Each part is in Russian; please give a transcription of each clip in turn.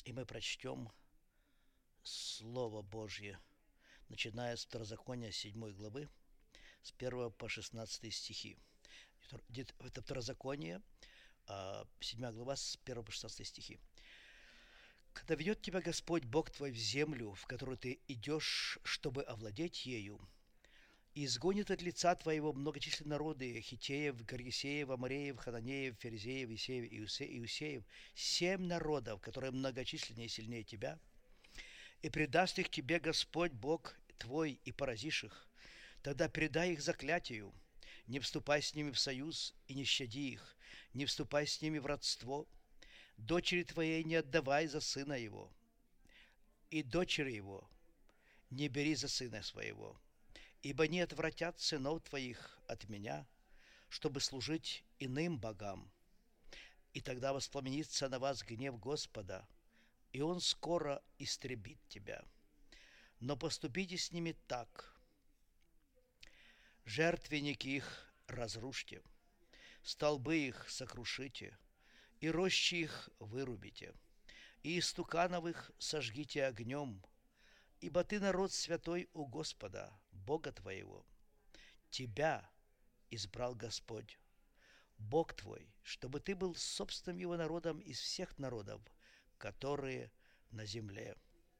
И мы прочтем Слово Божье, начиная с Второзакония 7 главы, с 1 по 16 стихи. Это Второзаконие, 7 глава, с 1 по 16 стихи. «Когда ведет тебя Господь Бог твой в землю, в которую ты идешь, чтобы овладеть ею, и изгонит от лица твоего многочисленные народы: Хитеев, Гаргисеев, Амореев, Хананеев, Ферезеев, Исеев и Иусеев, 7 народов, которые многочисленнее и сильнее тебя, и предаст их тебе Господь Бог твой, и поразишь их, тогда предай их заклятию, не вступай с ними в союз и не щади их, не вступай с ними в родство, дочери твоей не отдавай за сына его, и дочери его не бери за сына своего, ибо не отвратят сынов твоих от меня, чтобы служить иным богам. И тогда воспламенится на вас гнев Господа, и Он скоро истребит тебя. Но поступите с ними так: жертвенники их разрушьте, столбы их сокрушите, и рощи их вырубите, и истуканов их сожгите огнем, ибо ты народ святой у Господа, Бога твоего. Тебя избрал Господь, Бог твой, чтобы ты был собственным его народом из всех народов, которые на земле».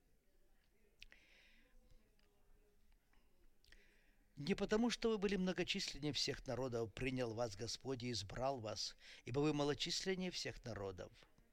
Не потому, что вы были многочисленнее всех народов, принял вас Господь и избрал вас, ибо вы малочисленнее всех народов,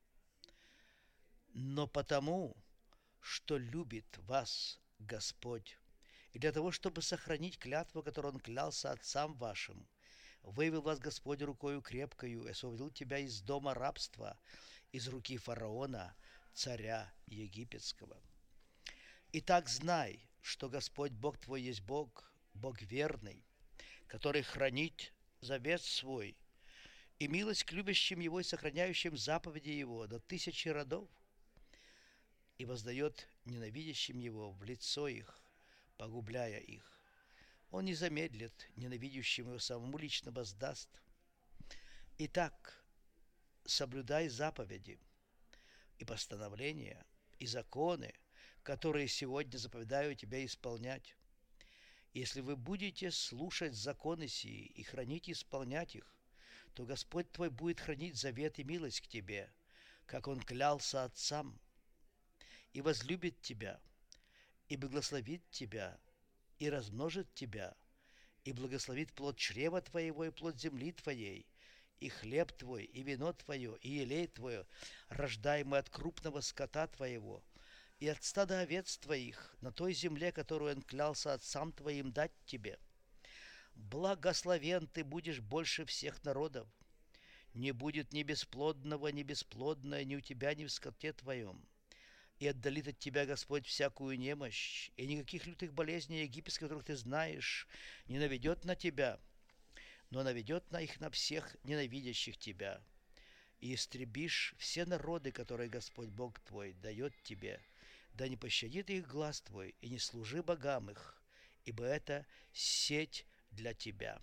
но потому, что любит вас Господь, и для того, чтобы сохранить клятву, которую Он клялся отцам вашим, вывел вас Господь рукою крепкою и освободил тебя из дома рабства, из руки фараона, царя египетского. Итак, знай, что Господь Бог твой есть Бог, Бог верный, который хранит завет свой и милость к любящим Его и сохраняющим заповеди Его до 1000 родов, и воздает ненавидящим Его в лицо их, погубляя их. Он не замедлит, ненавидящим Его самому лично воздаст. Итак, соблюдай заповеди и постановления, и законы, которые сегодня заповедаю тебя исполнять. Если вы будете слушать законы сии и хранить и исполнять их, то Господь твой будет хранить завет и милость к тебе, как Он клялся отцам, и возлюбит тебя, и благословит тебя, и размножит тебя, и благословит плод чрева твоего и плод земли твоей, и хлеб твой, и вино твое, и елей твое, рождаемый от крупного скота твоего, и от стада овец твоих на той земле, которую Он клялся отцам твоим дать тебе. Благословен ты будешь больше всех народов. Не будет ни бесплодного, ни бесплодное ни у тебя, ни в скоте твоем. И отдалит от тебя Господь всякую немощь, и никаких лютых болезней египетских, которых ты знаешь, не наведет на тебя, но наведет на их на всех ненавидящих тебя. И истребишь все народы, которые Господь Бог твой дает тебе, да не пощадит их глаз твой, и не служи богам их, ибо это сеть для тебя.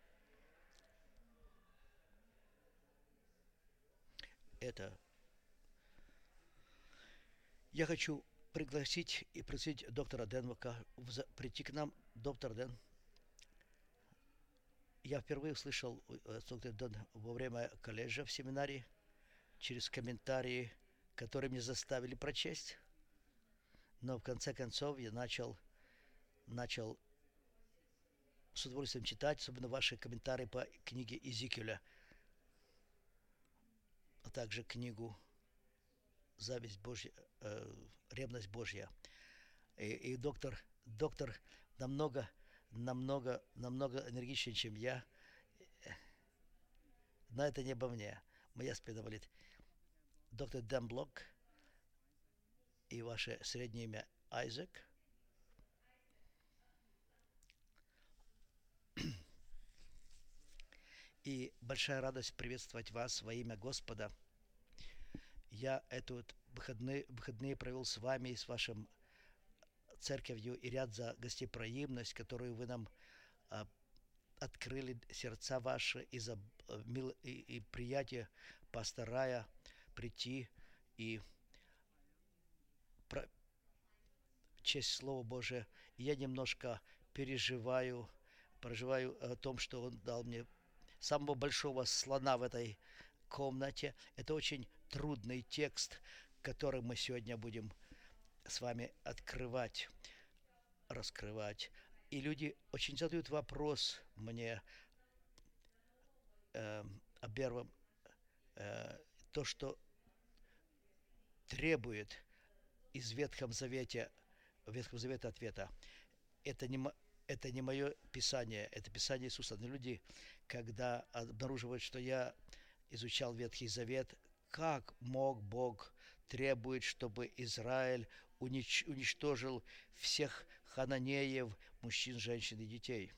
Это я хочу пригласить и просить доктора Денвака прийти к нам. Доктор Ден, я впервые услышал доктор Ден во время колледжа в семинаре через комментарии, которые мне заставили прочесть. Но в конце концов я начал с удовольствием читать, особенно ваши комментарии по книге Иезекииля, а также книгу «Зависть Божья», «Ревность Божья». И доктор намного энергичнее, чем я. Но это не обо мне. Моя спина болит. Доктор Дэн Блок и ваше среднее имя Айзек. И большая радость приветствовать вас во имя Господа. Я выходные провел с вами и с вашим церковью и ряд за гостеприимность, которую вы нам открыли сердца ваши и приятие пастора прийти и честь Слова Божия. И я немножко проживаю о том, что Он дал мне самого большого слона в этой комнате. Это очень трудный текст, который мы сегодня будем с вами открывать, раскрывать. И люди очень задают вопрос мне о первом, то, что требует из Ветхом Завете ответа. Это не, это не мое Писание, это Писание Иисуса. Но люди, когда обнаруживают, что я изучал Ветхий Завет, как мог Бог требовать, чтобы Израиль уничтожил всех хананеев, мужчин, женщин и детей?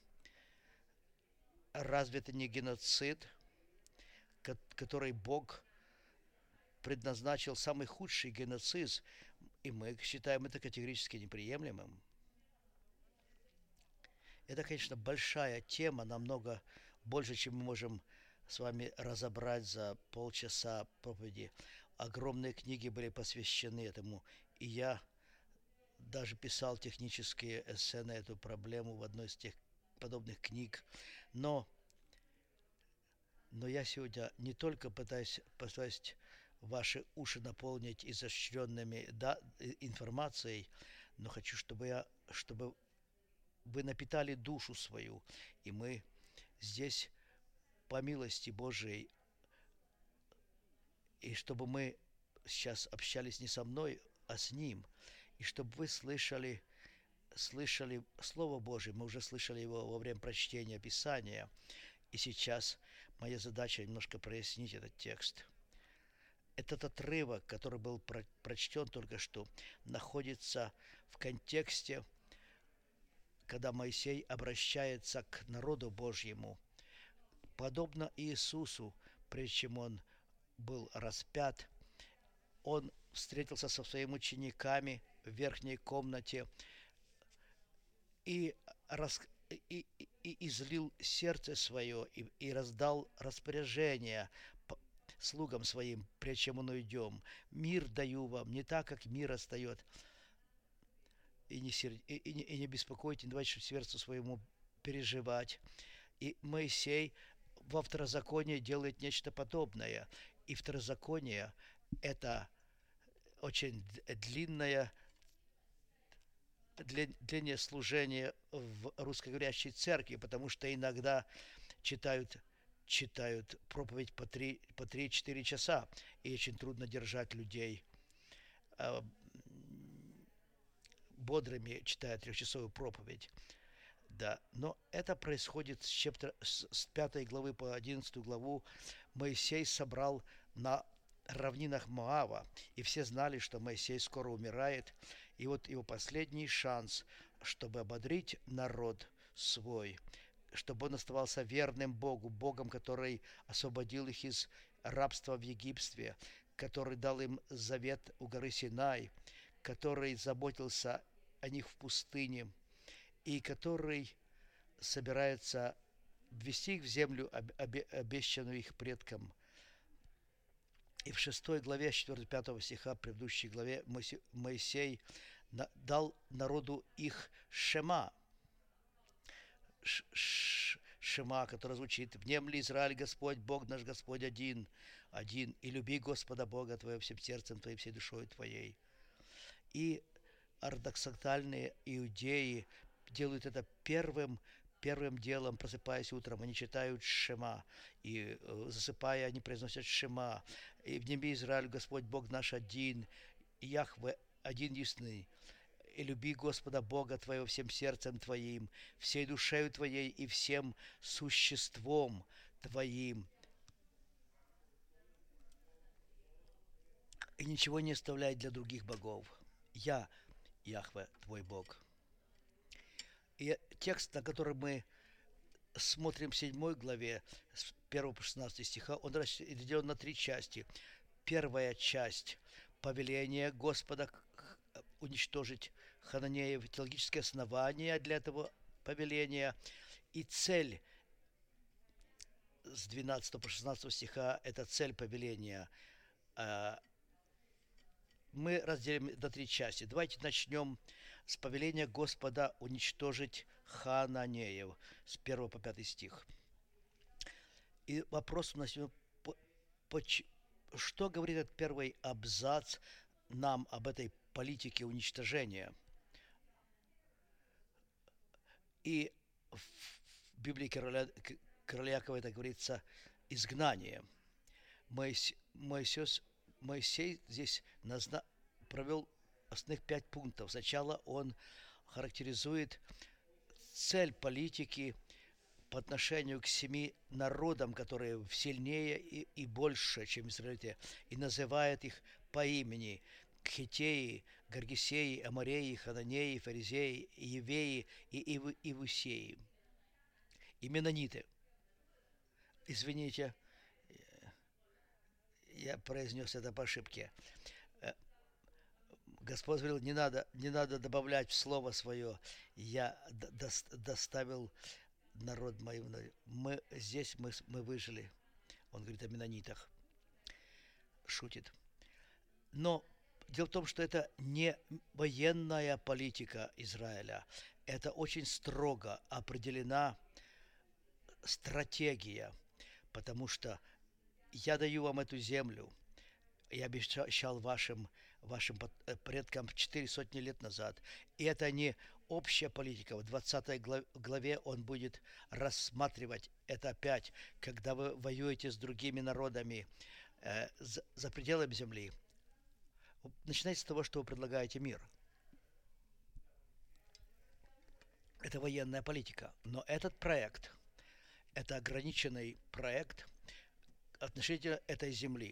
Разве это не геноцид, который Бог предназначил, самый худший геноцид, и мы считаем это категорически неприемлемым? Это, конечно, большая тема, намного больше, чем мы можем с вами разобрать за полчаса проповеди. Огромные книги были посвящены этому, и я даже писал технические эссе на эту проблему в одной из тех подобных книг. Но я сегодня не только пытаюсь ваши уши наполнить изощренными информацией, но хочу, чтобы вы напитали душу свою, и мы здесь по милости Божией, и чтобы мы сейчас общались не со мной, а с Ним, и чтобы вы слышали Слово Божие. Мы уже слышали его во время прочтения Писания, и сейчас моя задача немножко прояснить этот текст. Этот отрывок, который был прочтен только что, находится в контексте, когда Моисей обращается к народу Божьему, подобно Иисусу, прежде чем он был распят, он встретился со своими учениками в верхней комнате и излил сердце свое и раздал распоряжение слугам своим, прежде чем он уйдем. Мир даю вам, не так, как мир остает. И не беспокойте, не давайте сердцу своему переживать. И Моисей во Второзаконии делает нечто подобное. И Второзаконие – это очень длинное служение в русскоговорящей церкви, потому что иногда читают проповедь по 3-4 часа, и очень трудно держать людей бодрыми, читая 3-часовую проповедь. Да, но это происходит с 5 главы по 11 главу. Моисей собрал на равнинах Моава, и все знали, что Моисей скоро умирает, и вот его последний шанс, чтобы ободрить народ свой, чтобы он оставался верным Богу, Богом, который освободил их из рабства в Египте, который дал им завет у горы Синай, который заботился о них в пустыне, и который собирается ввести их в землю, обещанную их предкам. И в 6 главе 4-5 стиха предыдущей главе Моисей дал народу их шема. Шема, который звучит: «Внемли, Израиль, Господь, Бог наш, Господь один, и люби Господа Бога твоего всем сердцем твоим, всей душой твоей». И ортодоксальные иудеи делают это первым делом, просыпаясь утром, они читают Шема, и засыпая, они произносят Шема. И внеми, Израиль, Господь Бог наш один, Яхве один единый. И люби Господа Бога твоего всем сердцем твоим, всей душею твоей и всем существом твоим. И ничего не оставляй для других богов. Я, Яхве, твой Бог. И текст, на который мы смотрим в 7 главе, с 1 по 16 стиха, он разделен на 3 части. Первая часть – повеление Господа уничтожить хананеев, теологические основания для этого повеления, и цель с 12 по 16 стиха – это цель повеления мы разделим на три части. Давайте начнем с повеления Господа уничтожить хананеев с 1 по 5 стих. И вопрос у нас, что говорит этот первый абзац нам об этой политике уничтожения? И в Библии короля Якова это говорится изгнание. Моисей здесь провел основных 5 пунктов. Сначала он характеризует цель политики по отношению к 7 народам, которые сильнее и больше, чем израильтяне, и называет их по имени: Хиттеи, Гаргисеи, Амореи, Хананеи, Фаризеи, Евеи и Ивусеи. И Менониты. Извините, я произнес это по ошибке. Господь говорил, не надо добавлять в слово свое. Я доставил народ мой. Мы выжили. Он говорит о менонитах. Шутит. Но дело в том, что это не военная политика Израиля. Это очень строго определена стратегия. Потому что я даю вам эту землю. Я обещал вашим предкам 400 лет назад. И это не общая политика. В 20 главе он будет рассматривать это опять, когда вы воюете с другими народами за пределами земли. Начинайте с того, что вы предлагаете мир. Это военная политика. Но этот проект, это ограниченный проект относительно этой земли.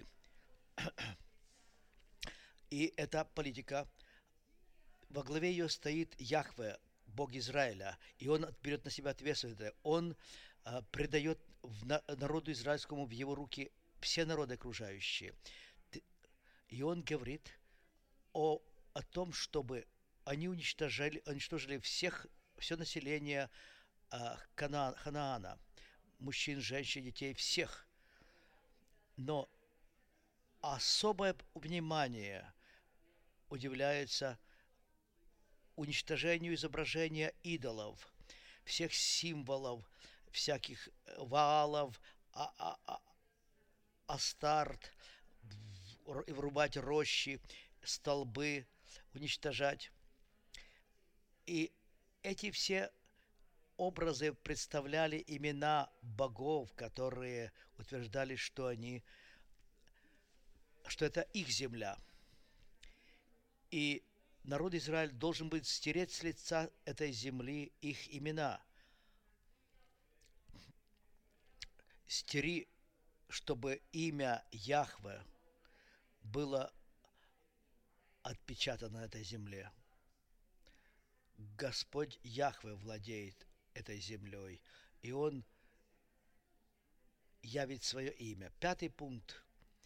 И эта политика, во главе ее стоит Яхве, Бог Израиля, и он берет на себя ответственность. Он предает народу израильскому в его руки все народы окружающие. И он говорит о том, чтобы они уничтожили все население Ханаана, мужчин, женщин, детей, всех. Но особое внимание уделяется уничтожению изображения идолов, всех символов, всяких Ваалов, Астарт, врубать рощи, столбы, уничтожать. И эти все образы представляли имена богов, которые утверждали, что это их земля. И народ Израиль должен быть стереть с лица этой земли их имена. Стери, чтобы имя Яхве было отпечатано на этой земле. Господь Яхве владеет этой землей, и Он явит свое имя. 5 пункт.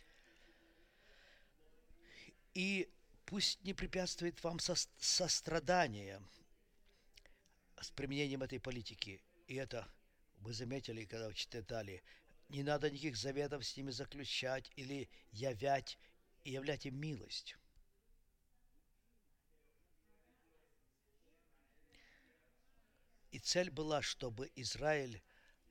И пусть не препятствует вам сострадание с применением этой политики. И это вы заметили, когда читали, не надо никаких заветов с ними заключать или являть им милость. И цель была, чтобы Израиль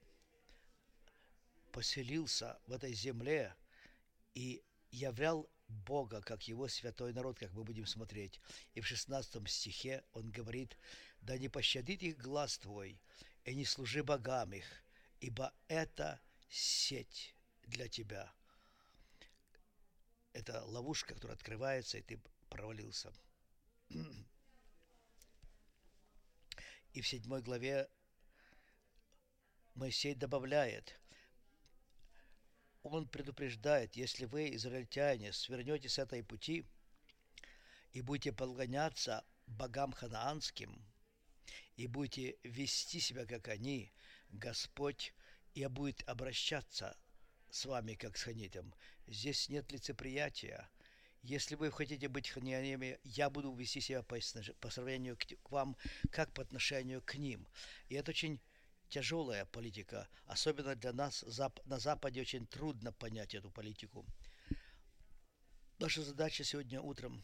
поселился в этой земле и являл Бога, как его святой народ, как мы будем смотреть. И в 16 стихе он говорит: «Да не пощадит их глаз твой, и не служи богам их, ибо это сеть для тебя». Это ловушка, которая открывается, и ты провалился. И в 7 главе Моисей добавляет, он предупреждает: если вы, израильтяне, свернете с этой пути и будете поклоняться богам ханаанским, и будете вести себя, как они, Господь и будет обращаться с вами, как с ханитом. Здесь нет лицеприятия. Если вы хотите быть хананеями, я буду вести себя по сравнению к вам, как по отношению к ним. И это очень тяжелая политика. Особенно для нас на Западе очень трудно понять эту политику. Наша задача сегодня утром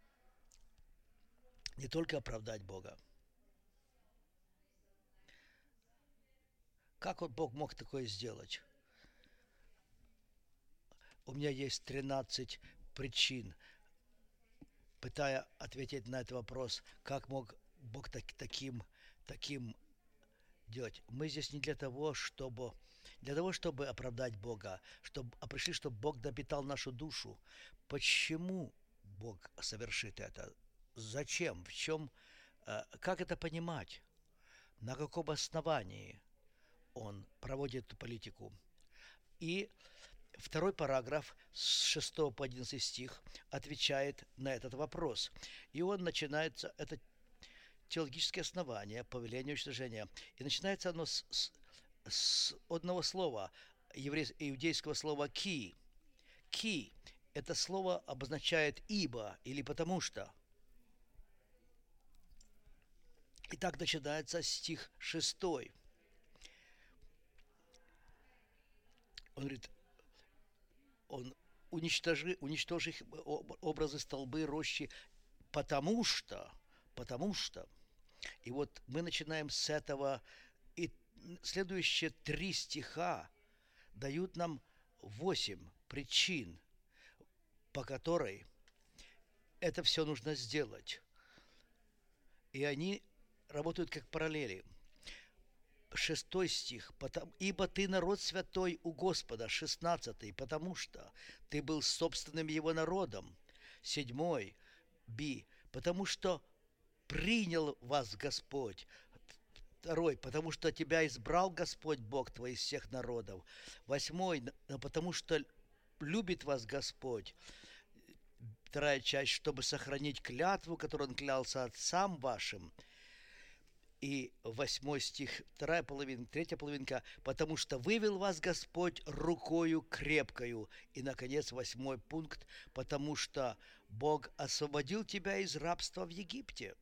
не только оправдать Бога. Как вот Бог мог такое сделать? У меня есть 13 причин, пытая ответить на этот вопрос, как мог Бог таким делать. Мы здесь не для того, чтобы оправдать Бога, а пришли, чтобы Бог напитал нашу душу. Почему Бог совершит это? Зачем? В чем? Как это понимать? На каком основании Он проводит эту политику? И второй параграф с 6 по 11 стих отвечает на этот вопрос. И он начинается, это теологические основания, повеление уничтожения. И начинается оно с одного слова, иудейского слова «ки». «Ки» – это слово обозначает «ибо» или «потому что». И так начинается стих 6. Он говорит, он уничтожи их образы, столбы, рощи, потому что. И вот мы начинаем с этого, и следующие 3 стиха дают нам 8 причин, по которой это все нужно сделать. И они работают как параллели. 6 стих. «Ибо ты народ святой у Господа». 16. «Потому что ты был собственным его народом». 7. Би. «Потому что принял вас Господь». 2. «Потому что тебя избрал Господь Бог твой из всех народов». 8. «Потому что любит вас Господь». 2 часть, чтобы сохранить клятву, которую Он клялся отцам вашим. И 8 стих, 2 половина, 3 половинка, «потому что вывел вас Господь рукою крепкою». И, наконец, 8 пункт, «потому что Бог освободил тебя из рабства в Египте».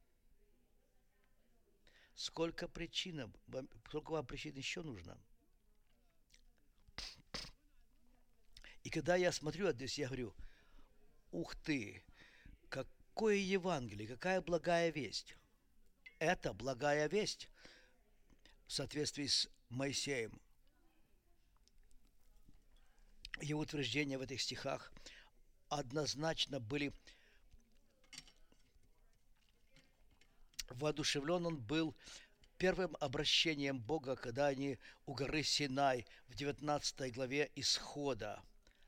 Сколько вам причин еще нужно? И когда я смотрю здесь, я говорю, ух ты, какое Евангелие, какая благая весть. Это благая весть в соответствии с Моисеем. Его утверждения в этих стихах однозначно были воодушевлен он был первым обращением Бога, когда они у горы Синай в 19 главе Исхода.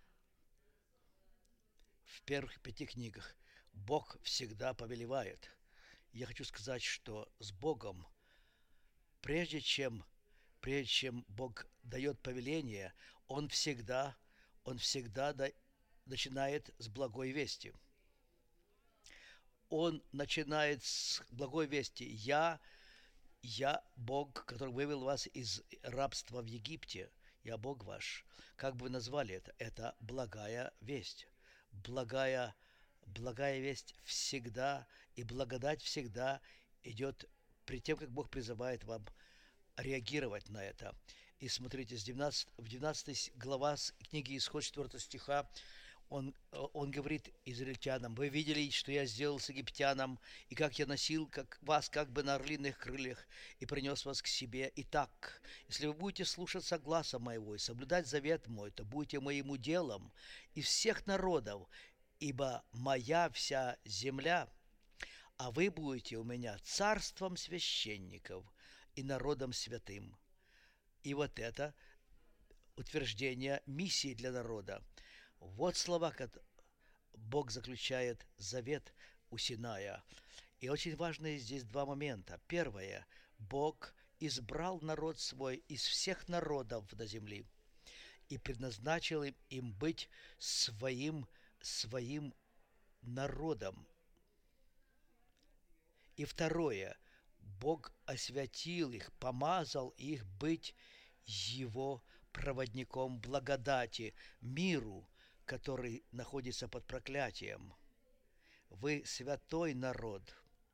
В первых 5 книгах Бог всегда повелевает. Я хочу сказать, что с Богом, прежде чем Бог дает повеление, Он всегда начинает с благой вести. Он начинает с благой вести. Я Бог, который вывел вас из рабства в Египте. Я Бог ваш. Как бы вы назвали это? Это благая весть. Благая весть всегда, и благодать всегда идет при тем, как Бог призывает вам реагировать на это. И смотрите, в 12 глава книги Исход 4 стиха он говорит израильтянам: «Вы видели, что я сделал с египтянам, и как я носил вас как бы на орлиных крыльях, и принес вас к себе. Итак, если вы будете слушаться гласа моего и соблюдать завет мой, то будете моим уделом из всех народов, ибо моя вся земля, а вы будете у меня царством священников и народом святым». И вот это утверждение миссии для народа. Вот слова, как Бог заключает завет у Синая. И очень важные здесь 2 момента. Первое. Бог избрал народ свой из всех народов на земле и предназначил им быть своим народом. И второе. Бог освятил их, помазал их быть Его проводником благодати, миру, который находится под проклятием. Вы святой народ.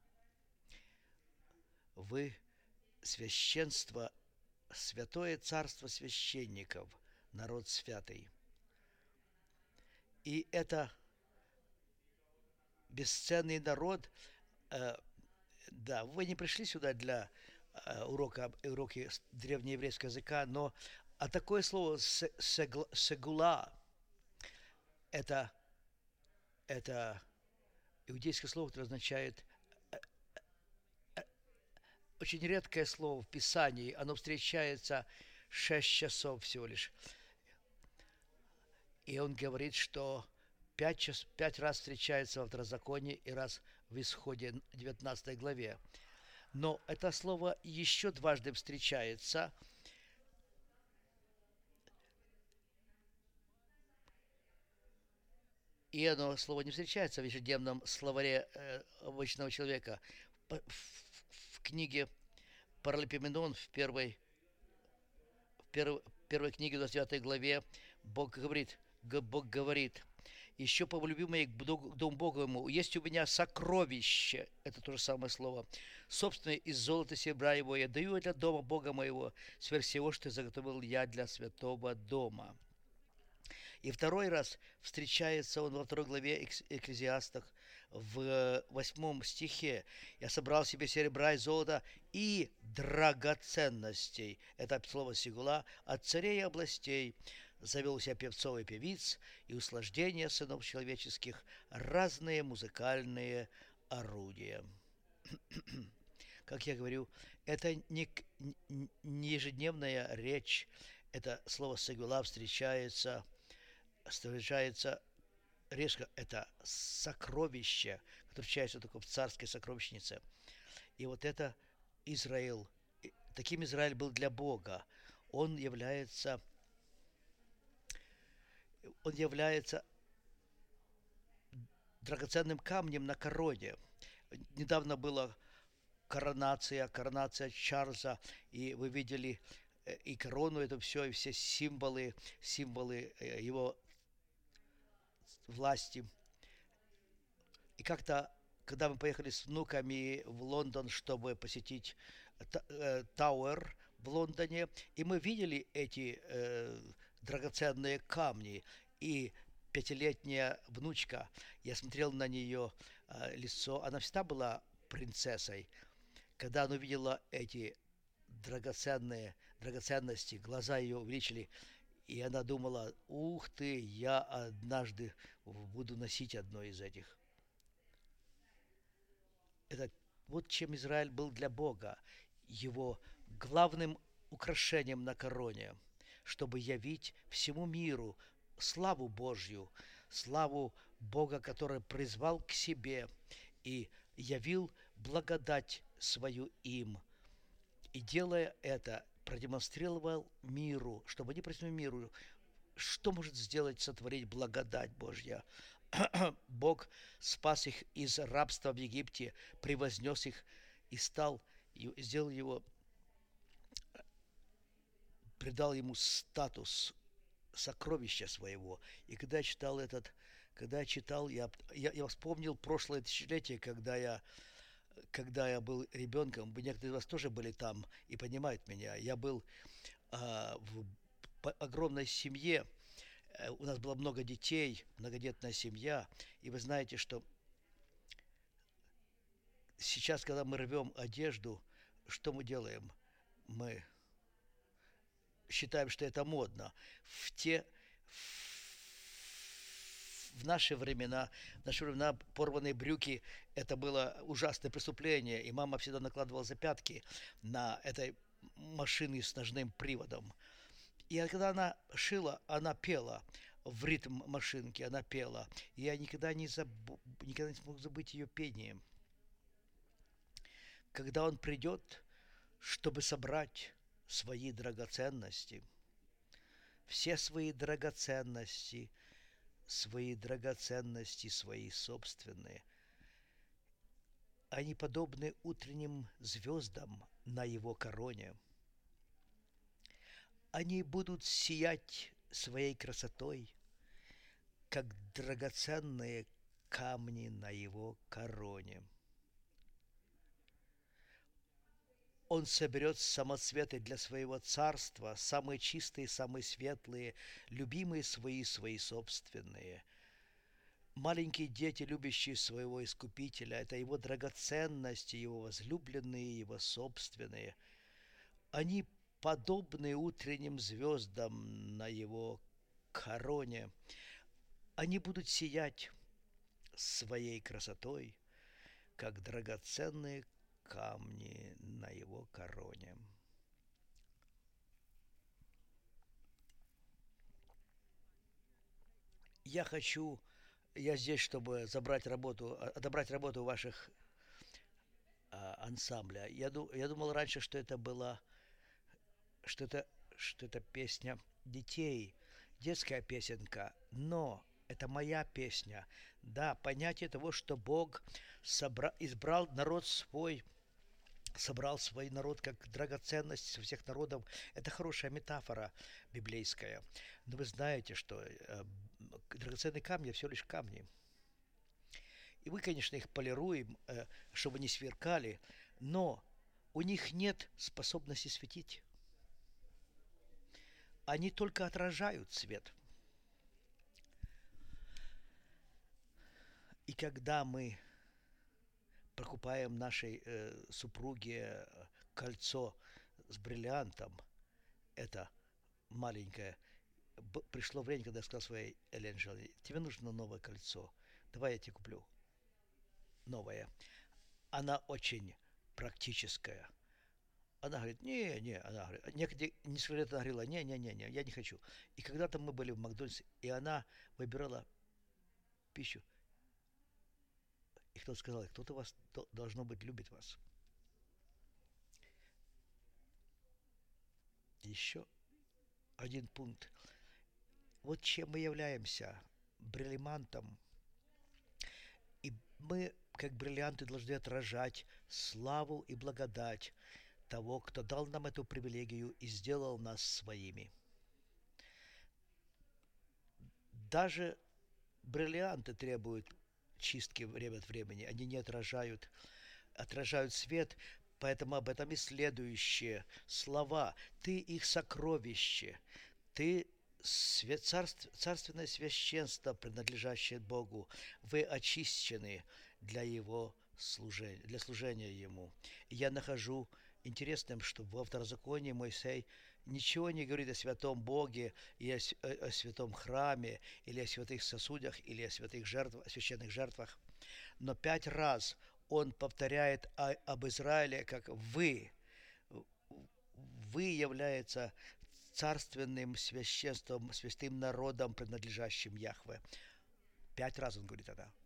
Вы священство, святое царство священников, народ святый. И это бесценный народ. Э, да, вы не пришли сюда для уроки древнееврейского языка, но такое слово сегула это, это иудейское слово, которое означает очень редкое слово в Писании. Оно встречается 6 часов всего лишь. И он говорит, что 5 раз встречается во Второзаконии и раз в Исходе 19 главе. Но это слово еще дважды встречается. И оно слово не встречается в ежедневном словаре обычного человека. В книге Паралипоменон в первой книге 29 главе Бог говорит, еще полюби мои к дому Боговому, есть у меня сокровище, это то же самое слово, собственное из золота и серебра его, я даю для дома Бога моего, сверх всего, что заготовил я для святого дома. И второй раз встречается он во второй главе Экклезиастах в 8 стихе. «Я собрал себе серебра и золота и драгоценностей». Это слово «сигула» от царей и областей. Завел себя певцов и певиц и услаждения сынов человеческих, разные музыкальные орудия. Как я говорю, это не ежедневная речь. Это слово «сигула» встречается резко, это сокровище, которое встречается только в царской сокровищнице. И вот это Израиль. Таким Израиль был для Бога. Он является драгоценным камнем на короне. Недавно была коронация Чарльза, и вы видели и корону, это все, и все символы его власти. И как-то, когда мы поехали с внуками в Лондон, чтобы посетить Тауэр в Лондоне, и мы видели эти драгоценные камни, и 5-летняя внучка, я смотрел на нее лицо, она всегда была принцессой. Когда она увидела эти драгоценности, глаза ее увеличили, и она думала, ух ты, я однажды буду носить одно из этих. Это вот чем Израиль был для Бога, его главным украшением на короне, чтобы явить всему миру славу Божью, славу Бога, который призвал к себе и явил благодать свою им. И делая это, продемонстрировал миру, чтобы они против миру, что может сотворить благодать Божья. Бог спас их из рабства в Египте, превознес их и сделал его, придал ему статус сокровища своего. И когда я читал, я вспомнил прошлое тысячелетие, когда я был ребенком, некоторые из вас тоже были там и понимают меня. Я был в огромной семье, у нас было много детей, многодетная семья, и вы знаете, что сейчас, когда мы рвем одежду, что мы делаем? Мы считаем, что это модно. В наши времена порванные брюки – это было ужасное преступление, и мама всегда накладывала запятки на этой машины с ножным приводом. И когда она шила, она пела в ритм машинки, она пела. И я никогда не смог забыть ее пение. Когда он придет, чтобы собрать свои драгоценности, все свои драгоценности, свои собственные. Они подобны утренним звездам на его короне. Они будут сиять своей красотой, как драгоценные камни на его короне. Он соберет самоцветы для своего царства, самые чистые, самые светлые, любимые свои собственные. Маленькие дети, любящие своего Искупителя, это его драгоценности, его возлюбленные, его собственные. Они подобны утренним звездам на его короне. Они будут сиять своей красотой, как драгоценные камни на его короне. Я хочу, я здесь, чтобы отобрать работу ваших ансамбля. Я думал раньше, что это была, что это, что это песня детей, детская песенка, но это моя песня. Да, понятие того, что Бог избрал народ свой, собрал свой народ как драгоценность всех народов. Это хорошая метафора библейская. Но вы знаете, что драгоценные камни все лишь камни. И мы, конечно, их полируем, чтобы не сверкали, но у них нет способности светить. Они только отражают свет. И когда мы покупаем нашей супруге кольцо с бриллиантом, это маленькое, пришло время, когда я сказал своей Эленджеле: тебе нужно новое кольцо, давай я тебе куплю новое. Она очень практическая. Она говорит, она говорит, несколько лет она говорила, не, я не хочу. И когда-то мы были в Макдональдсе, и она выбирала пищу, и кто-то сказал, кто-то вас, должно быть, любит вас. Еще один пункт. Вот чем мы являемся: бриллиантом. И мы, как бриллианты, должны отражать славу и благодать того, кто дал нам эту привилегию и сделал нас своими. Даже бриллианты требуют чистки время от времени. Они не отражают свет, поэтому об этом и следующие слова. Ты их сокровище, ты царственное священство, принадлежащее Богу. Вы очищены для Его служения, для служения Ему. И я нахожу интересным, что во Второзаконии Моисей ничего не говорит о святом Боге и о святом храме, или о святых сосудах, или о священных жертвах. Но 5 раз он повторяет об Израиле, как вы является царственным священством, святым народом, принадлежащим Яхве. 5 раз он говорит это.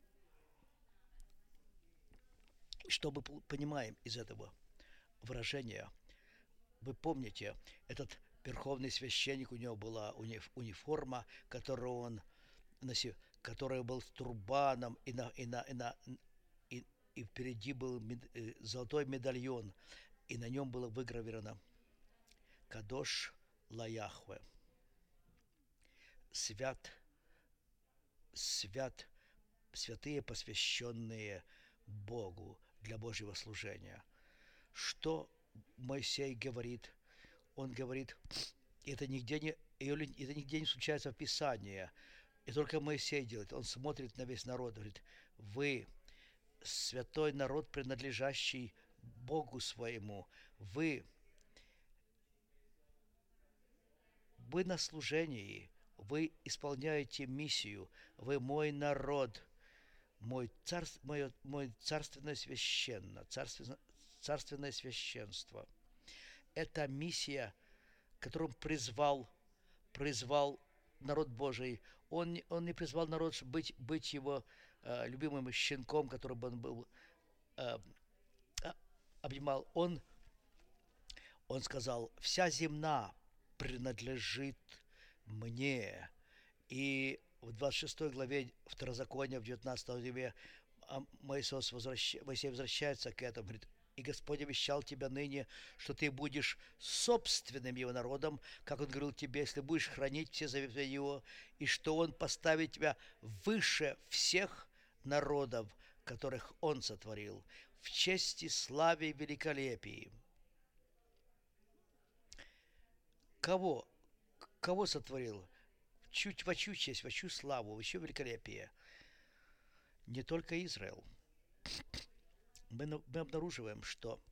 И что мы понимаем из этого выражения? Вы помните, этот верховный священник, у него была униформа, которую он носил, которая был с турбаном, и впереди был золотой медальон, и на нем было выгравировано «Кадош ла Яхве». Свят, святые, посвященные Богу для Божьего служения. Что Моисей говорит? Он говорит, это нигде не случается в Писании, и только Моисей делает. Он смотрит на весь народ, говорит, вы святой народ, принадлежащий Богу своему, вы на служении, вы исполняете миссию, вы мой народ, мой царственное священство. Это миссия, которым призвал народ Божий. Он не призвал народ быть его любимым щенком, которым он был обнимал. Он сказал, вся земля принадлежит мне. И в 26 главе Второзакония, в 19 главе, Моисей возвращается к этому, говорит, и Господь обещал тебя ныне, что ты будешь собственным его народом, как он говорил тебе, если будешь хранить все заветы его, и что он поставит тебя выше всех народов, которых он сотворил, в чести, славе и великолепии. Кого сотворил? Во чью честь, во чью славу, во чью великолепие? не только Израиль. Мы обнаруживаем, что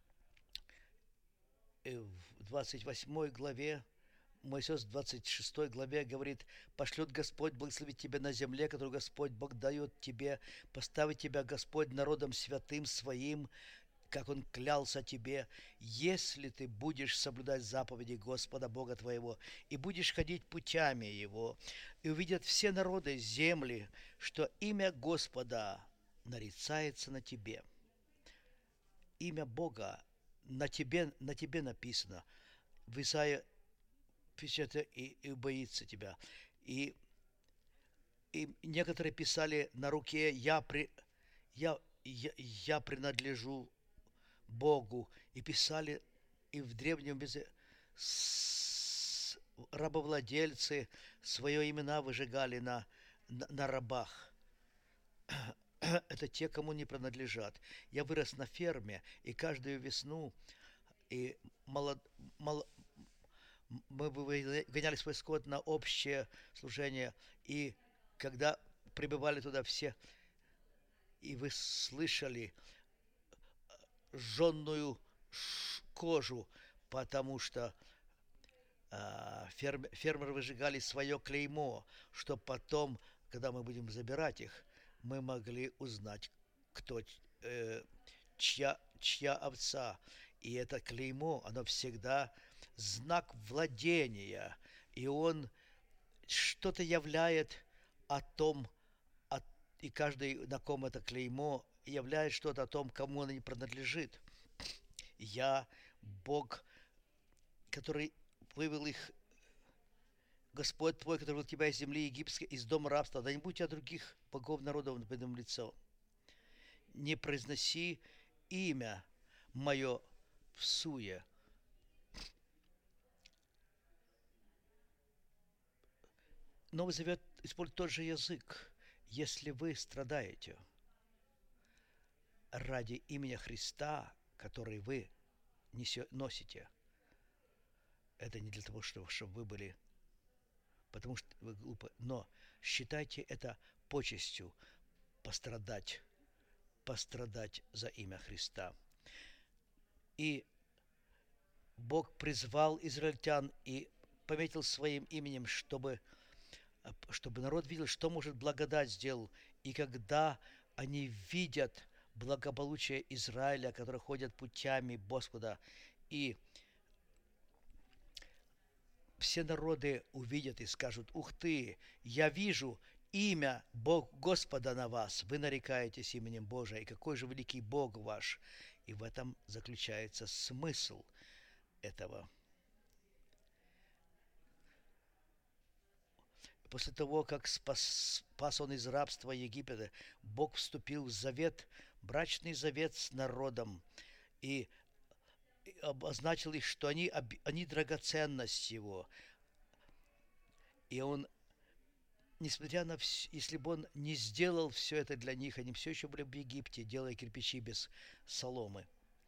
в 28 главе, Моисей в 26 главе говорит: «Пошлет Господь благословить тебя на земле, которую Господь Бог дает тебе, поставить тебя Господь народом святым своим, как Он клялся тебе, если ты будешь соблюдать заповеди Господа Бога твоего и будешь ходить путями Его, и увидят все народы земли, что имя Господа нарицается на тебе». Имя Бога на тебе написано. В Исаии пишет и боится тебя. И некоторые писали на руке: я принадлежу Богу. И писали, и в древнем языке рабовладельцы свое имена выжигали на рабах. Это те, кому не принадлежат. Я вырос на ферме, и каждую весну и мы гоняли свой скот на общее служение, и когда прибывали туда все, и вы слышали жженную кожу, потому что фермеры выжигали свое клеймо, чтобы потом, когда мы будем забирать их, мы могли узнать, кто, чья овца. И это клеймо, оно всегда знак владения, и он что-то являет о том, и каждый, на ком это клеймо, являет что-то о том, кому оно не принадлежит. Я Бог, который вывел их, Господь твой, который вывел тебя из земли египетской, из дома рабства, да не будь от других богов народов перед ним лицо. Не произноси имя мое в суе. Новый Завет использует тот же язык. Если вы страдаете ради имени Христа, который вы носите, это не для того, чтобы вы были, потому что вы глупы, но считайте это почестью пострадать за имя Христа. И Бог призвал израильтян и пометил своим именем, чтобы народ видел, что может благодать сделал. И когда они видят благополучие Израиля, которые ходят путями Господа, и все народы увидят и скажут: ух ты, я вижу имя Бог Господа на вас, вы нарекаетесь именем Божия, и какой же великий Бог ваш. И в этом заключается смысл этого. После того, как спас он из рабства Египета, Бог вступил в завет, брачный завет с народом, и обозначил их, что они драгоценность его. И он, несмотря на все, если бы он не сделал все это для них, они все еще были в Египте, делая кирпичи без соломы.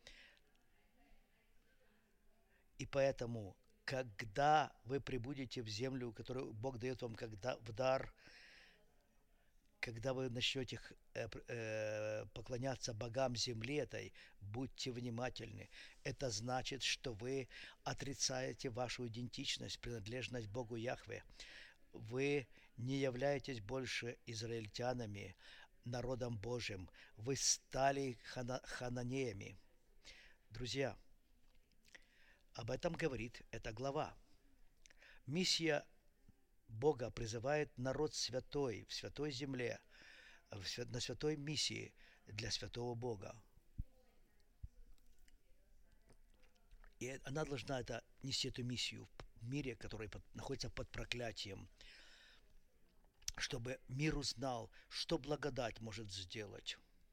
И поэтому, когда вы прибудете в землю, которую Бог дает вам в дар, когда вы начнете поклоняться богам земли этой, будьте внимательны. Это значит, что вы отрицаете вашу идентичность, принадлежность Богу Яхве. Вы не являетесь больше израильтянами, народом Божьим. Вы стали хананеями. Друзья, об этом говорит эта глава. Миссия Бога призывает народ святой, в святой земле, на святой миссии для святого Бога. И она должна нести эту миссию в мире, который находится под проклятием, чтобы мир узнал, что благодать может сделать.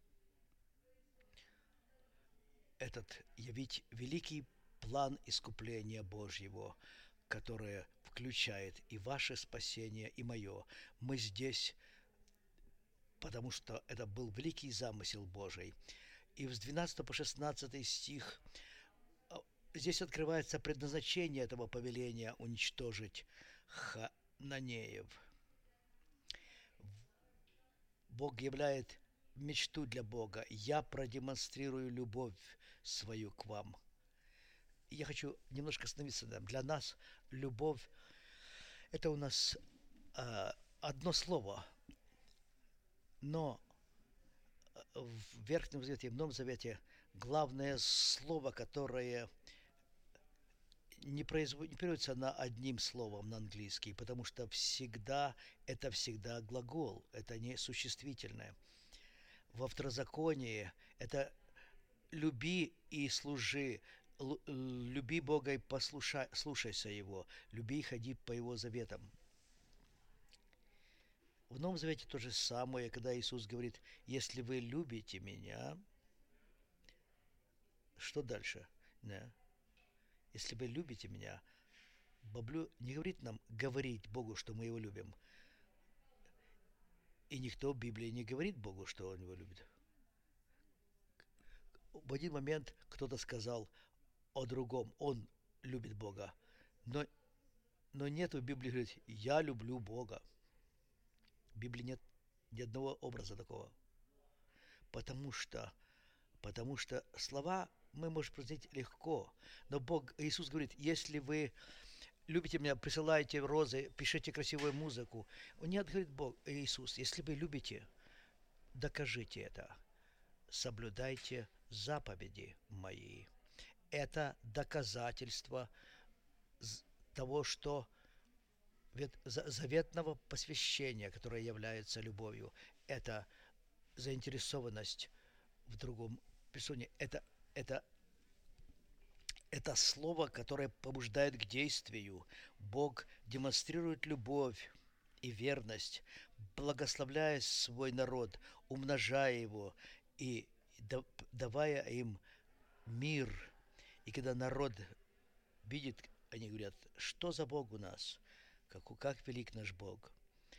Явить великий план искупления Божьего, которое включает и ваше спасение, и мое. Мы здесь, потому что это был великий замысел Божий. И с 12 по 16 стих здесь открывается предназначение этого повеления уничтожить хананеев. Бог являет мечту для Бога. Я продемонстрирую любовь свою к вам. Я хочу немножко остановиться. Для нас любовь – это у нас одно слово, но в Верхнем Завете и в Новом Завете главное слово, которое не переводится на одним словом на английский, потому что всегда это всегда глагол, это не существительное. Во второзаконии это люби и служи, люби Бога и слушайся Его, люби и ходи по Его заветам. В Новом Завете то же самое, когда Иисус говорит, если вы любите Меня, что дальше? Да. Если вы любите Меня, Библия не говорит нам говорить Богу, что мы Его любим. И никто в Библии не говорит Богу, что Он Его любит. В один момент кто-то сказал о другом, он любит Бога. Но нет в Библии, говорит, я люблю Бога. В Библии нет ни одного образа такого. Потому что слова мы можем произнести легко. Но Иисус говорит, если вы любите Меня, присылайте розы, пишите красивую музыку. Нет, говорит Иисус, если вы любите, докажите это. Соблюдайте заповеди Мои. Это доказательство того, что заветного посвящения, которое является любовью, это заинтересованность в другом персоне, это слово, которое побуждает к действию. Бог демонстрирует любовь и верность, благословляя свой народ, умножая его и давая им мир. И когда народ видит, они говорят, что за Бог у нас, как велик наш Бог.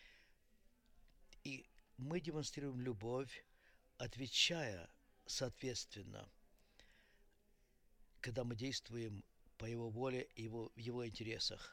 И мы демонстрируем любовь, отвечая соответственно, когда мы действуем по Его воле и в Его интересах.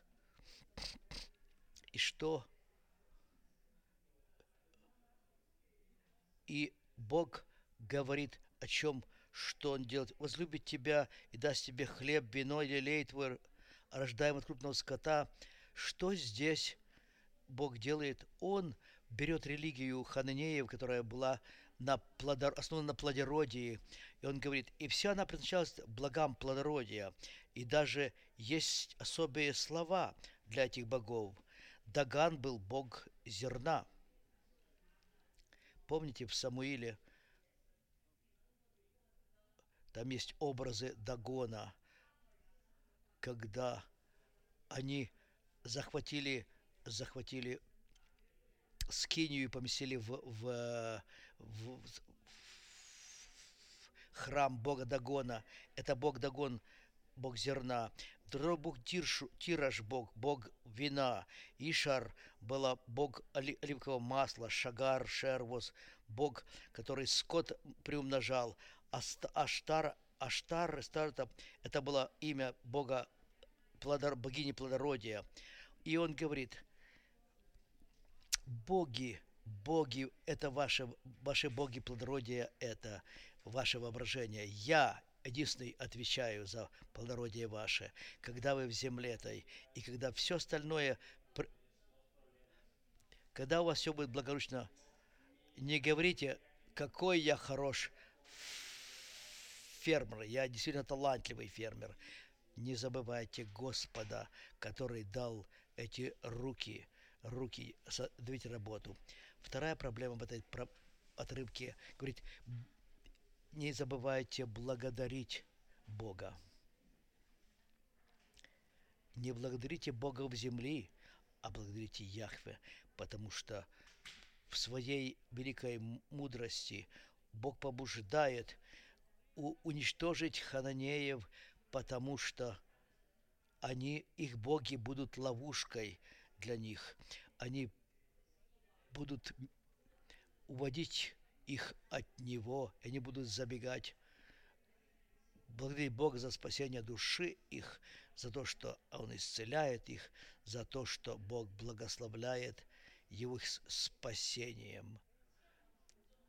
И Бог говорит о чем, что Он делает. Возлюбит тебя и даст тебе хлеб, вино или лей твой, рождаем от крупного скота. Что здесь Бог делает? Он берет религию хананеев, которая была основана на плодородии, и Он говорит, и вся она предназначалась благам плодородия, и даже есть особые слова для этих богов. Даган был бог зерна. Помните, в Самуиле там есть образы Дагона, когда они захватили Скинию и поместили в храм бога Дагона. Это бог Дагон, бог зерна. Второй бог Тираж, бог вина. Ишар была бог оливкового масла. Шагар, Шервос, бог, который скот приумножал. Аштар это было имя бога, богини плодородия. И он говорит, боги, это ваши боги плодородия, это ваше воображение. Я единственный отвечаю за плодородие ваше, когда вы в земле этой, и когда все остальное, когда у вас все будет благополучно, не говорите, какой я хорош фермер, я действительно талантливый фермер. Не забывайте Господа, который дал эти руки давайте работу. Вторая проблема в этой отрывке говорит, не забывайте благодарить Бога. Не благодарите Бога в земле, а благодарите Яхве, потому что в своей великой мудрости Бог побуждает уничтожить хананеев, потому что их боги будут ловушкой для них. Они будут уводить их от Него, и они будут забегать. Благодарить Бога за спасение души их, за то, что Он исцеляет их, за то, что Бог благословляет их спасением.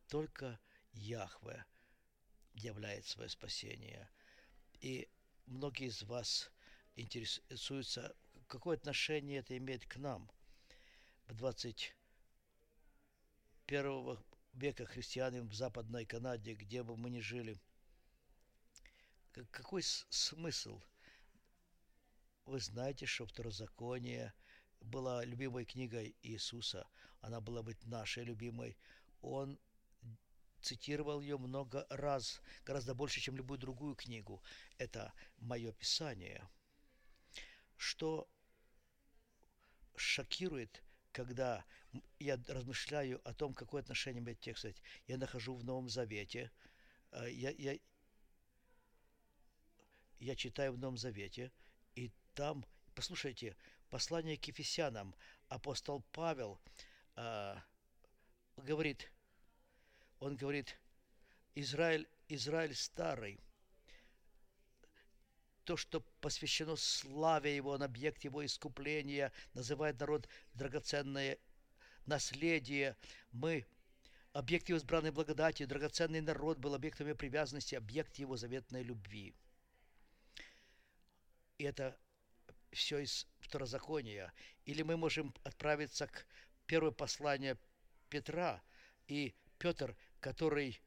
только Яхве являет свое спасение. И многие из вас интересуются, какое отношение это имеет к нам. В 21 века христианам в Западной Канаде, где бы мы ни жили. Какой смысл? Вы знаете, что Второзаконие была любимой книгой Иисуса. Она была быть нашей любимой. Он цитировал ее много раз, гораздо больше, чем любую другую книгу. Это мое Писание. Что шокирует, когда я размышляю о том, какое отношение имеет текст. Я нахожу в Новом Завете, я читаю в Новом Завете, и там, послушайте, послание к Ефесянам, апостол Павел говорит, он говорит, Израиль старый, то, что посвящено славе его, на объект его искупления, называет народ драгоценное наследие. Мы объект его избранной благодати, драгоценный народ был объектом его привязанности, объект его заветной любви. И это все из Второзакония. Или мы можем отправиться к первому посланию Петра, и Петр, который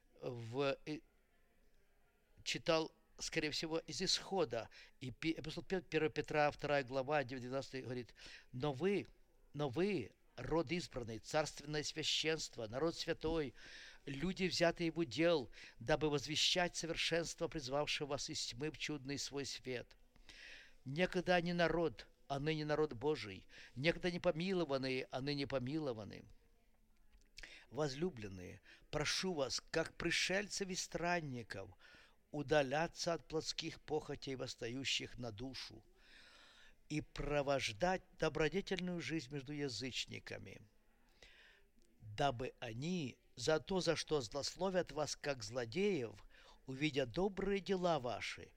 читал, скорее всего, из Исхода, и апостол 1 Петра, 2 глава, 19 говорит, но вы, род избранный, царственное священство, народ святой, люди, взятые в удел, дабы возвещать совершенство призвавшего вас из тьмы в чудный свой свет. Некогда не народ, а ныне народ Божий, некогда не помилованные, а ныне помилованы. Возлюбленные, прошу вас, как пришельцев и странников, удаляться от плотских похотей, восстающих на душу, и провождать добродетельную жизнь между язычниками, дабы они за то, за что злословят вас, как злодеев, увидя добрые дела ваши,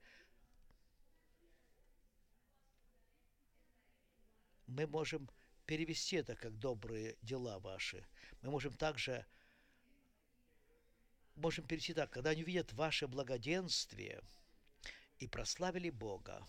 мы можем перевести это как добрые дела ваши. Мы можем также перевести так, когда они увидят ваше благоденствие и прославили Бога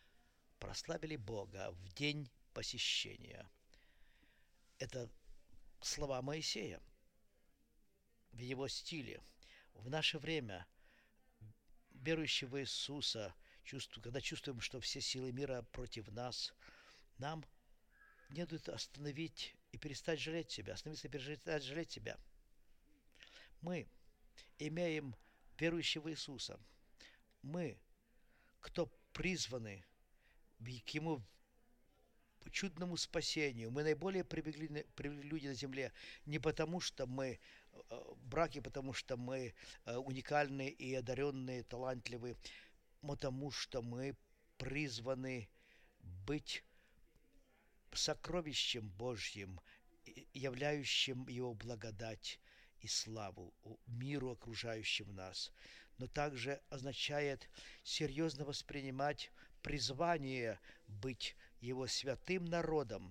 в день посещения. Это слова Моисея в его стиле. В наше время верующие в Иисуса, когда чувствуем, что все силы мира против нас, нам следует остановить и перестать жалеть себя, остановиться и перестать жалеть себя. Мы имеем верующего Иисуса. Мы, кто призваны к Ему чудному спасению. Мы наиболее привели люди на земле не потому, что мы браки, потому что мы уникальные и одаренные, талантливые, потому что мы призваны быть сокровищем Божьим, являющим Его благодать и славу миру, окружающим нас, но также означает серьезно воспринимать призвание быть Его святым народом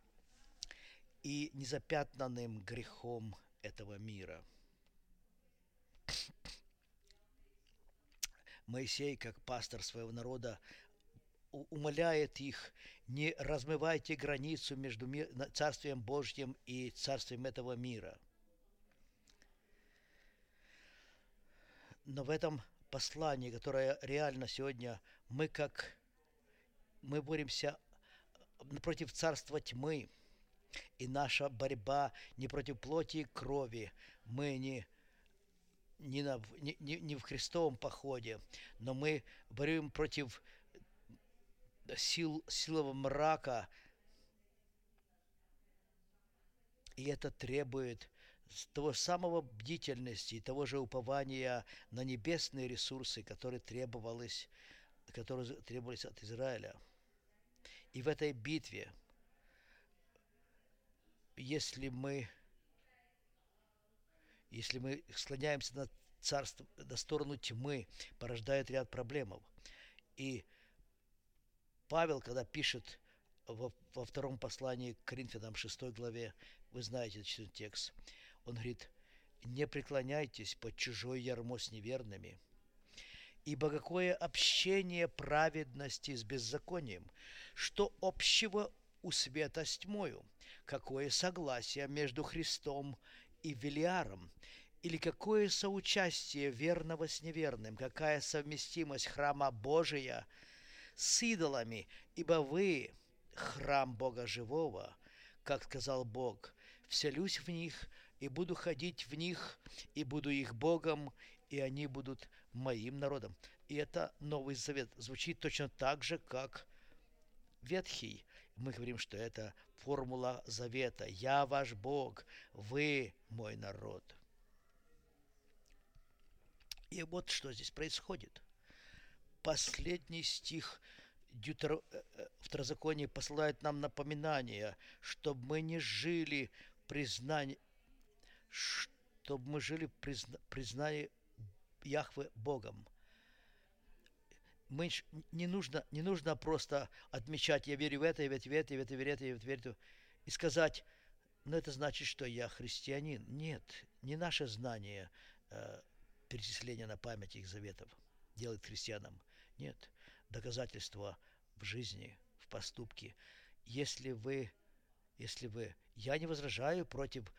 и незапятнанным грехом этого мира. Моисей, как пастор своего народа, умоляет их: не размывайте границу между Царствием Божьим и царствием этого мира. Но в этом послании, которое реально сегодня, мы боремся против царства тьмы, и наша борьба не против плоти и крови. Мы не в Христовом походе, но мы борем против силового мрака, и это требует того самого бдительности и того же упования на небесные ресурсы, которые требовались от Израиля. И в этой битве, если мы склоняемся на сторону тьмы, порождает ряд проблем. И Павел, когда пишет во втором послании к Коринфянам, 6 главе, вы знаете этот текст, он говорит: не преклоняйтесь под чужое ярмо с неверными. Ибо какое общение праведности с беззаконием? Что общего у света с тьмою? Какое согласие между Христом и Велиаром? Или какое соучастие верного с неверным? Какая совместимость храма Божия с идолами? Ибо вы храм Бога живого, как сказал Бог, вселюсь в них и буду ходить в них, и буду их Богом, и они будут моим народом. И это Новый Завет звучит точно так же, как Ветхий. Мы говорим, что это формула завета. Я ваш Бог, вы мой народ. И вот что здесь происходит. Последний стих Второзаконие посылает нам напоминание, чтобы мы не жили признание, чтобы мы жили признание Яхве Богом. Не нужно просто отмечать, я верю в это, я верю в это, я верю в это, я верю в это, и сказать, это значит, что я христианин. Нет, не наше знание перечисления на память их заветов делает христианам. Нет, доказательства в жизни, в поступке. Если вы, я не возражаю против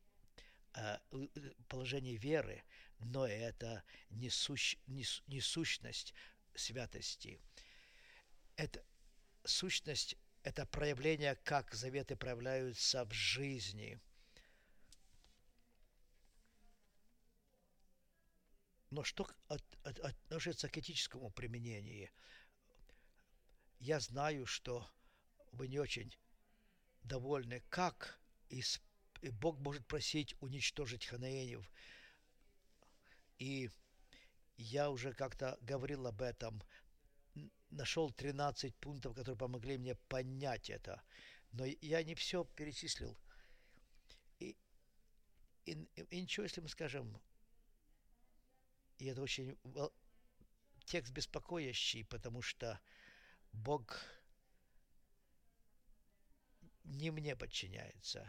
положения веры, но это не сущность святости. Это сущность, это проявление, как заветы проявляются в жизни. Но что относится к этическому применению? Я знаю, что вы не очень довольны, как Бог может просить уничтожить ханаэнев. И я уже как-то говорил об этом, нашел 13 пунктов, которые помогли мне понять это. Но я не все перечислил. И ничего, если мы скажем, и это очень текст беспокоящий, потому что Бог не мне подчиняется.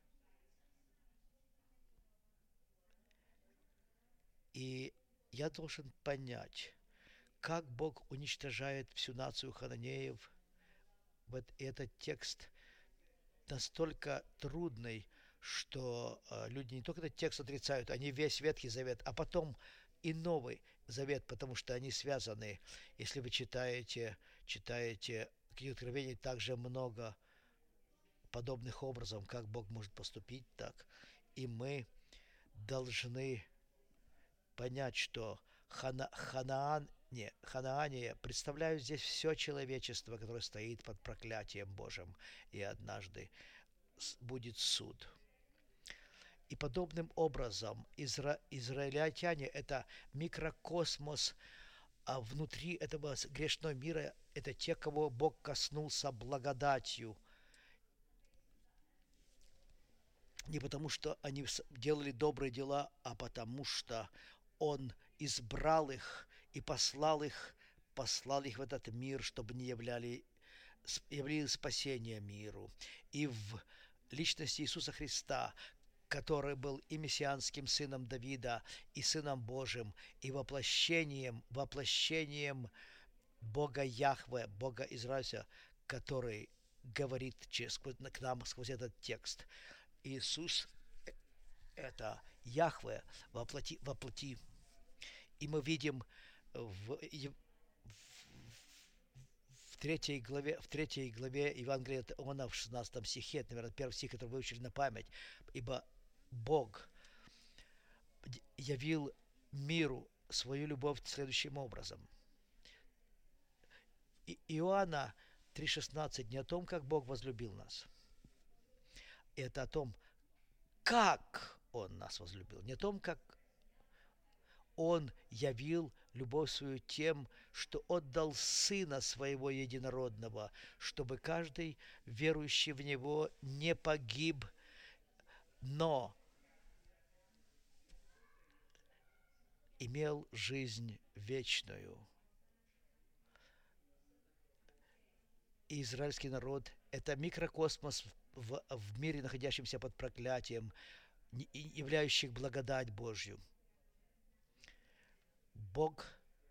И я должен понять, как Бог уничтожает всю нацию хананеев. Вот этот текст настолько трудный, что люди не только этот текст отрицают, они весь Ветхий Завет, а потом и Новый Завет, потому что они связаны. Если вы читаете книгу Откровений, также много подобных образом, как Бог может поступить так. И мы должны понять, что Ханаане представляют здесь все человечество, которое стоит под проклятием Божьим, и однажды будет суд. И подобным образом израильтяне – это микрокосмос, а внутри этого грешного мира – это те, кого Бог коснулся благодатью. Не потому, что они делали добрые дела, а потому, что Он избрал их и послал их в этот мир, чтобы не являли спасение миру. И в личности Иисуса Христа, который был и мессианским сыном Давида, и сыном Божьим, и воплощением Бога Яхве, Бога Израиля, который говорит к нам сквозь этот текст. Иисус – это Яхве воплоти. И мы видим в 3 главе Евангелия от Иоанна в 16 стихе, это, наверное, первый стих, который вы выучили на память, ибо Бог явил миру свою любовь следующим образом. Иоанна 3,16 не о том, как Бог возлюбил нас, это о том, как Он нас возлюбил, не о том, как Он явил любовь свою тем, что отдал Сына Своего Единородного, чтобы каждый, верующий в Него, не погиб, но имел жизнь вечную. И израильский народ – это микрокосмос в мире, находящемся под проклятием. являющих благодать Божью. Бог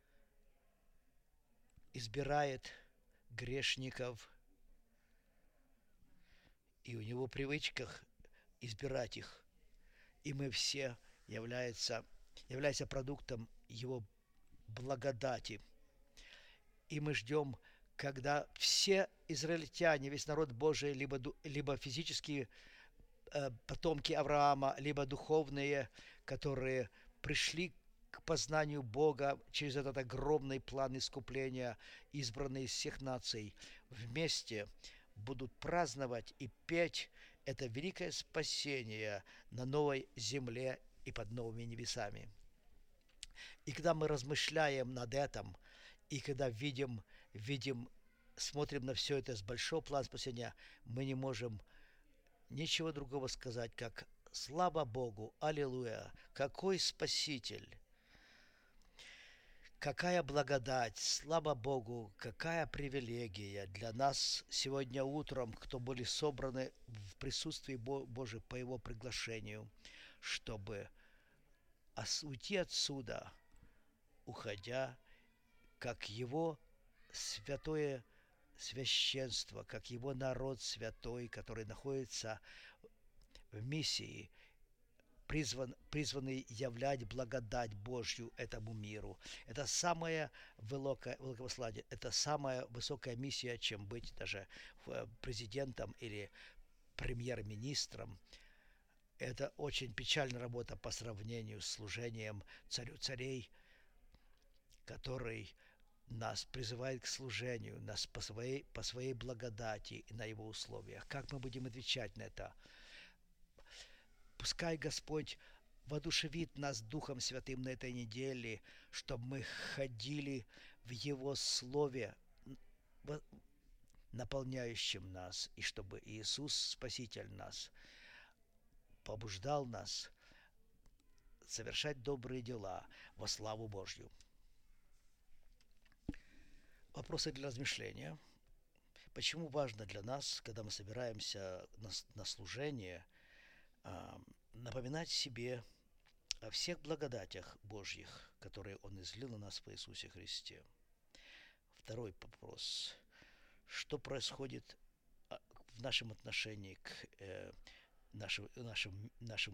избирает грешников, и у Него в привычках избирать их. И мы все являемся продуктом Его благодати. И мы ждем, когда все израильтяне, весь народ Божий, либо физические потомки Авраама, либо духовные, которые пришли к познанию Бога через этот огромный план искупления, избранные из всех наций, вместе будут праздновать и петь это великое спасение на новой земле и под новыми небесами. И когда мы размышляем над этим, и когда смотрим на все это с большого плана спасения, мы не можем ничего другого сказать, как слава Богу, аллилуйя, какой Спаситель, какая благодать, слава Богу, какая привилегия для нас сегодня утром, кто были собраны в присутствии Божьем по Его приглашению, чтобы уйти отсюда, уходя, как Его святое священство, как Его народ святой, который находится в миссии, призванный являть благодать Божью этому миру. Это самое великое, это самая высокая миссия, чем быть даже президентом или премьер-министром. Это очень печальная работа по сравнению с служением царю царей, который нас призывает к служению, нас по своей благодати и на его условиях. Как мы будем отвечать на это? Пускай Господь воодушевит нас Духом Святым на этой неделе, чтобы мы ходили в Его Слове, наполняющем нас, и чтобы Иисус, Спаситель нас, побуждал нас совершать добрые дела во славу Божью. Вопросы для размышления. Почему важно для нас, когда мы собираемся на служение, напоминать себе о всех благодатях Божьих, которые Он излил на нас в Иисусе Христе? Второй вопрос. Что происходит в нашем отношении к нашему